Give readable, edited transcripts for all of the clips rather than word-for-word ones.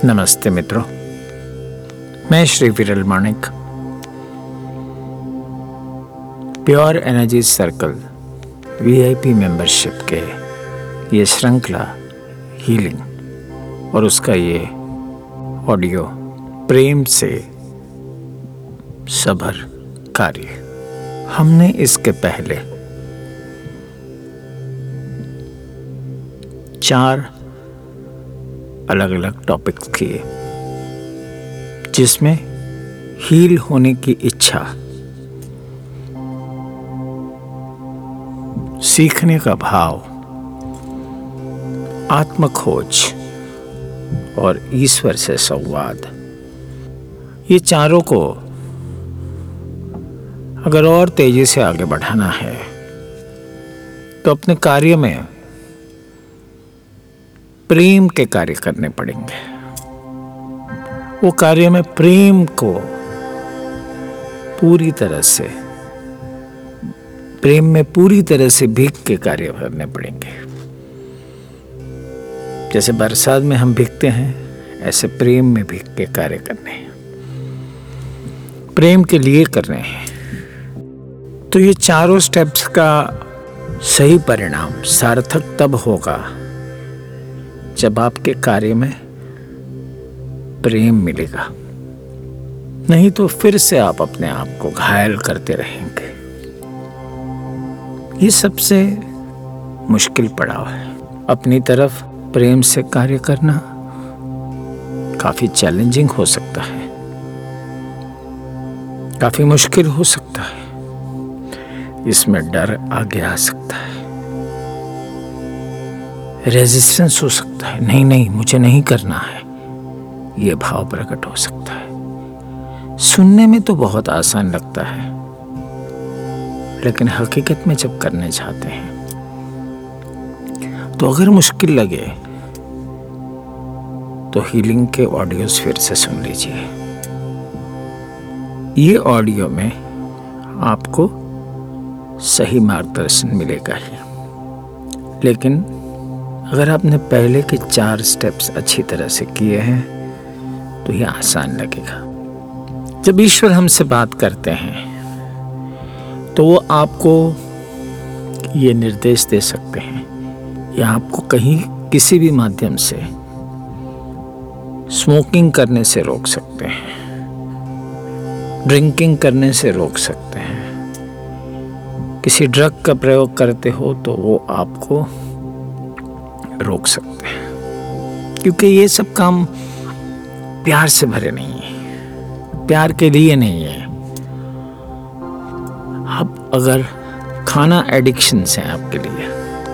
नमस्ते मित्रों, मैं Shri Viral Manik pure energy circle VIP membership के ये श्रृंखला हीलिंग और उसका ये ऑडियो प्रेम से सबर कार्य, हमने इसके पहले 4 अलग अलग टॉपिक्स किए जिसमें हील होने की इच्छा, सीखने का भाव, आत्मखोज और ईश्वर से संवाद, ये चारों को अगर और तेजी से आगे बढ़ाना है तो अपने कार्य में प्रेम के कार्य करने पड़ेंगे। वो कार्य में प्रेम को पूरी तरह से, प्रेम में पूरी तरह से भीग के कार्य करने पड़ेंगे। जैसे बरसात में हम भीगते हैं, ऐसे प्रेम में भीग के कार्य करने हैं, प्रेम के लिए करने हैं। तो ये चारों स्टेप्स का सही परिणाम सार्थक तब होगा जब आपके कार्य में प्रेम मिलेगा, नहीं तो फिर से आप अपने आप को घायल करते रहेंगे। ये सबसे मुश्किल पड़ाव है। अपनी तरफ प्रेम से कार्य करना काफी चैलेंजिंग हो सकता है, काफी मुश्किल हो सकता है। इसमें डर आगे आ सकता है, रेजिस्टेंस हो सकता है, नहीं मुझे नहीं करना है, ये भाव प्रकट हो सकता है। सुनने में तो बहुत आसान लगता है, लेकिन हकीकत में जब करने जाते हैं तो अगर मुश्किल लगे तो हीलिंग के ऑडियोज फिर से सुन लीजिए। ये ऑडियो में आपको सही मार्गदर्शन मिलेगा ही, लेकिन अगर आपने पहले के 4 स्टेप्स अच्छी तरह से किए हैं तो ये आसान लगेगा। जब ईश्वर हमसे बात करते हैं तो वो आपको ये निर्देश दे सकते हैं या आपको कहीं किसी भी माध्यम से स्मोकिंग करने से रोक सकते हैं, ड्रिंकिंग करने से रोक सकते हैं, किसी ड्रग का प्रयोग करते हो तो वो आपको रोक सकते हैं, क्योंकि ये सब काम प्यार से भरे नहीं है, प्यार के लिए नहीं है। अब अगर खाना एडिक्शंस हैं आपके लिए,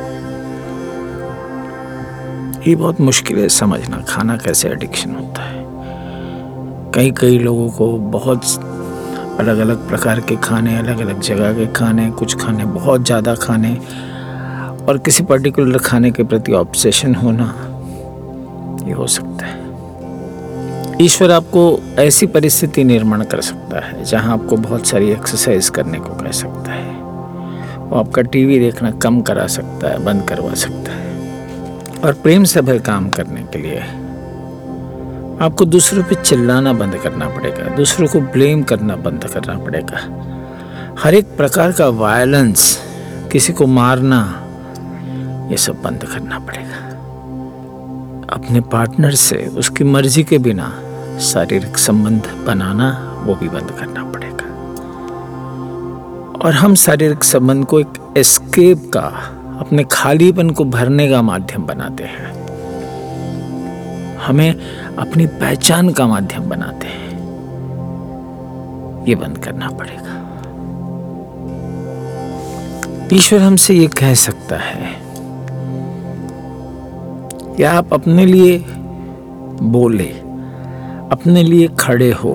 ये बहुत मुश्किल है समझना खाना कैसे एडिक्शन होता है। कई लोगों को बहुत अलग अलग प्रकार के खाने, अलग अलग जगह के खाने, कुछ खाने बहुत ज़्यादा खाने और किसी पर्टिकुलर खाने के प्रति ऑब्सेशन होना, ये हो सकता है। ईश्वर आपको ऐसी परिस्थिति निर्माण कर सकता है जहां आपको बहुत सारी एक्सरसाइज करने को कह सकता है, वो आपका टीवी देखना कम करा सकता है, बंद करवा सकता है। और प्रेम से भर काम करने के लिए आपको दूसरों पे चिल्लाना बंद करना पड़ेगा, दूसरों को ब्लेम करना बंद करना पड़ेगा। हर एक प्रकार का वायलेंस, किसी को मारना, ये सब बंद करना पड़ेगा। अपने पार्टनर से उसकी मर्जी के बिना शारीरिक संबंध बनाना, वो भी बंद करना पड़ेगा। और हम शारीरिक संबंध को एक एस्केप का, अपने खालीपन को भरने का माध्यम बनाते हैं, हमें अपनी पहचान का माध्यम बनाते हैं, ये बंद करना पड़ेगा। ईश्वर हमसे ये कह सकता है कि आप अपने लिए बोले, अपने लिए खड़े हो,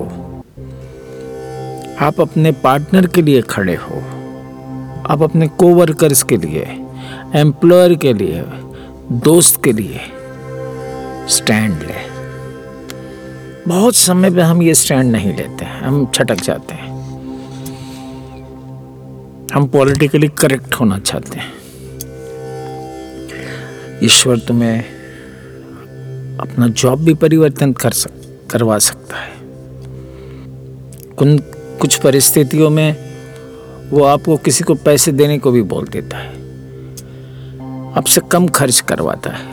आप अपने पार्टनर के लिए खड़े हो, आप अपने कोवर्कर्स के लिए, एम्प्लॉयर के लिए, दोस्त के लिए स्टैंड ले। बहुत समय पे हम ये स्टैंड नहीं लेते हैं, हम छटक जाते हैं, हम पॉलिटिकली करेक्ट होना चाहते हैं। ईश्वर तुम्हें अपना जॉब भी परिवर्तन करवा सकता है। कुछ परिस्थितियों में वो आपको किसी को पैसे देने को भी बोल देता है, आपसे कम खर्च करवाता है,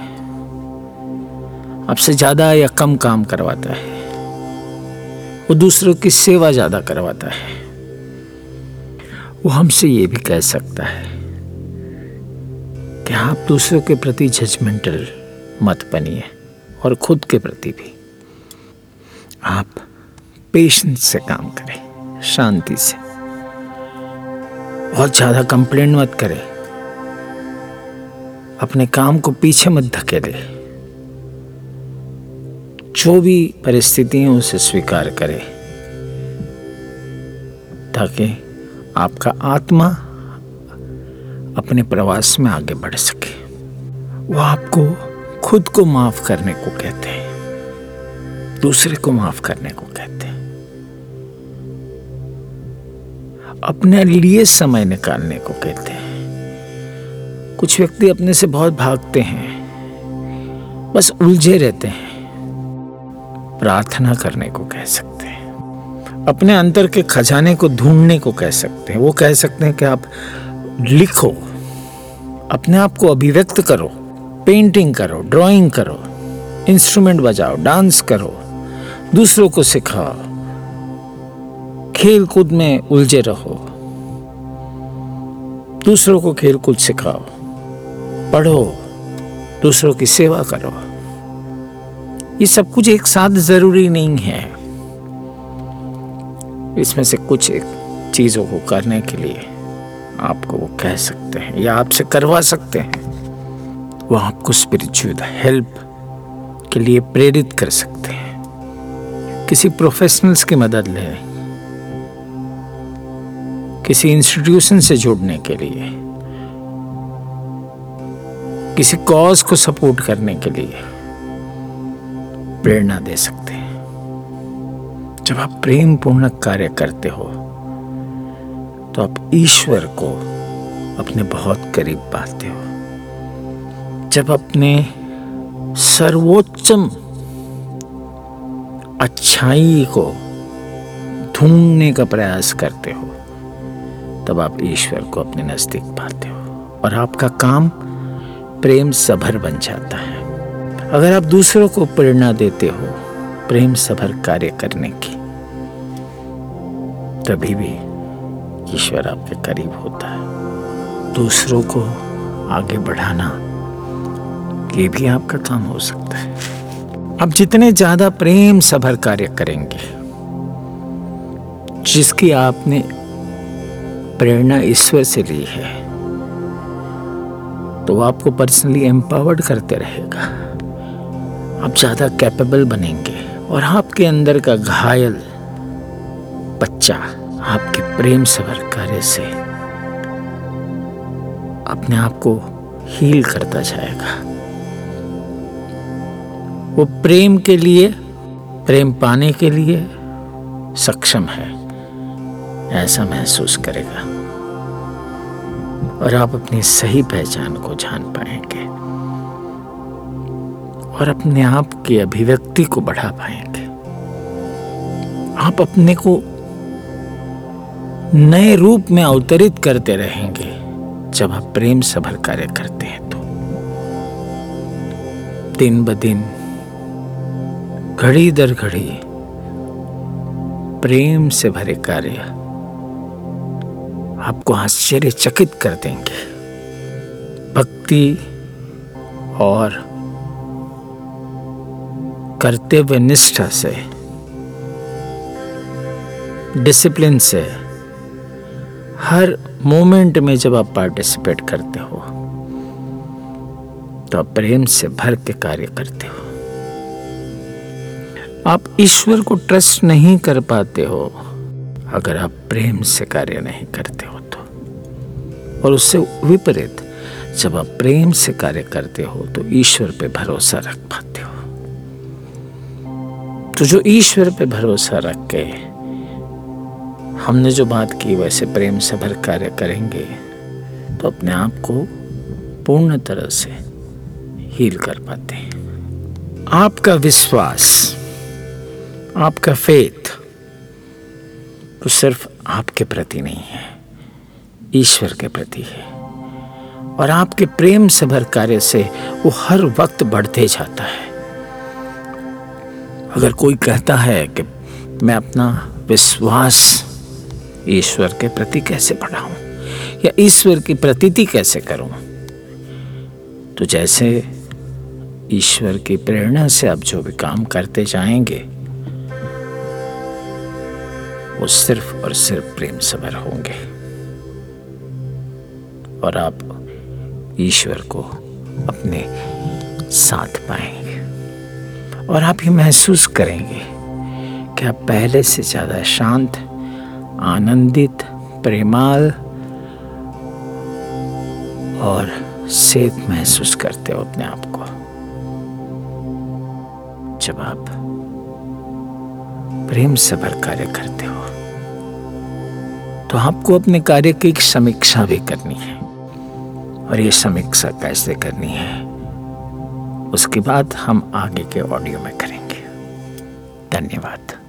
आपसे ज़्यादा या कम काम करवाता है, वो दूसरों की सेवा ज़्यादा करवाता है। वो हमसे ये भी कह सकता है कि आप दूसरों के प्रति जजमेंटल मत बनिए और खुद के प्रति भी आप पेशेंस से काम करें, शांति से। बहुत ज़्यादा कंप्लेंट मत करें, अपने काम को पीछे मत धकेले। जो भी परिस्थिति है उसे स्वीकार करें ताकि आपका आत्मा अपने प्रवास में आगे बढ़ सके। वो आपको खुद को माफ करने को कहते हैं, दूसरे को माफ करने को कहते हैं। अपने लिए समय निकालने को कहते हैं। कुछ व्यक्ति अपने से बहुत भागते हैं, बस उलझे रहते हैं। प्रार्थना करने को कह सकते हैं। अपने अंतर के खजाने को ढूंढने को कह सकते हैं। वो कह सकते हैं कि आप लिखो, अपने आप को अभिव्यक्त करो, पेंटिंग करो, ड्राइंग करो, इंस्ट्रूमेंट बजाओ, डांस करो, दूसरों को सिखाओ, खेल कूद में उलझे रहो, दूसरों को खेल कूद सिखाओ, पढ़ो, दूसरों की सेवा करो। ये सब कुछ एक साथ जरूरी नहीं है। इसमें से कुछ एक चीजों को करने के लिए आपको वो कह सकते हैं या आपसे करवा सकते हैं। वो आपको स्पिरिचुअल हेल्प के लिए प्रेरित कर सकते हैं। किसी प्रोफेशनल्स की मदद लें, किसी इंस्टीट्यूशन से जुड़ने के लिए, किसी कॉज को सपोर्ट करने के लिए प्रेरणा दे सकते हैं। जब आप प्रेम पूर्ण कार्य करते हो तो आप ईश्वर को अपने बहुत करीब पाते हो। जब अपने सर्वोच्चम अच्छाई को ढूंढने का प्रयास करते हो तब आप ईश्वर को अपने नजदीक पाते हो और आपका काम प्रेम सभर बन जाता है। अगर आप दूसरों को प्रेरणा देते हो प्रेम सभर कार्य करने की, तभी भी ईश्वर आपके करीब होता है। दूसरों को आगे बढ़ाना ये भी आपका काम हो सकता है। आप जितने ज्यादा प्रेम सभर कार्य करेंगे, जिसकी आपने प्रेरणा ईश्वर से ली है, तो आपको पर्सनली एम्पावर्ड करते रहेगा। आप ज्यादा कैपेबल बनेंगे और आपके अंदर का घायल बच्चा आपके प्रेम सभर कार्य से अपने आप को हील करता जाएगा। वो प्रेम के लिए, प्रेम पाने के लिए सक्षम है ऐसा महसूस करेगा और आप अपनी सही पहचान को जान पाएंगे और अपने आप की अभिव्यक्ति को बढ़ा पाएंगे। आप अपने को नए रूप में अवतरित करते रहेंगे जब आप प्रेम सभर कार्य करते हैं। तो दिन ब दिन, घड़ी दर घड़ी प्रेम से भरे कार्य आपको आश्चर्यचकित कर देंगे। भक्ति और कर्तव्य निष्ठा से, डिसिप्लिन से हर मोमेंट में जब आप पार्टिसिपेट करते हो तो आप प्रेम से भर के कार्य करते हो। आप ईश्वर को ट्रस्ट नहीं कर पाते हो अगर आप प्रेम से कार्य नहीं करते हो तो, और उससे विपरीत जब आप प्रेम से कार्य करते हो तो ईश्वर पे भरोसा रख पाते हो। तो जो ईश्वर पे भरोसा रख के हमने जो बात की वैसे प्रेम से भर कार्य करेंगे तो अपने आप को पूर्ण तरह से हील कर पाते हैं। आपका विश्वास, आपका फेथ वो सिर्फ आपके प्रति नहीं है, ईश्वर के प्रति है। और आपके प्रेम से भर कार्य से वो हर वक्त बढ़ते जाता है। अगर कोई कहता है कि मैं अपना विश्वास ईश्वर के प्रति कैसे बढ़ाऊं या ईश्वर की प्रतीति कैसे करूं, तो जैसे ईश्वर की प्रेरणा से आप जो भी काम करते जाएंगे वो सिर्फ और सिर्फ प्रेम से भर होंगे और आप ईश्वर को अपने साथ पाएंगे और आप ये महसूस करेंगे कि आप पहले से ज़्यादा शांत, आनंदित, प्रेमाल और सेफ महसूस करते हो अपने आप को। जब आप प्रेम से भर कार्य करते हो तो आपको अपने कार्य की एक समीक्षा भी करनी है। और ये समीक्षा कैसे करनी है उसकी बात हम आगे के ऑडियो में करेंगे। धन्यवाद।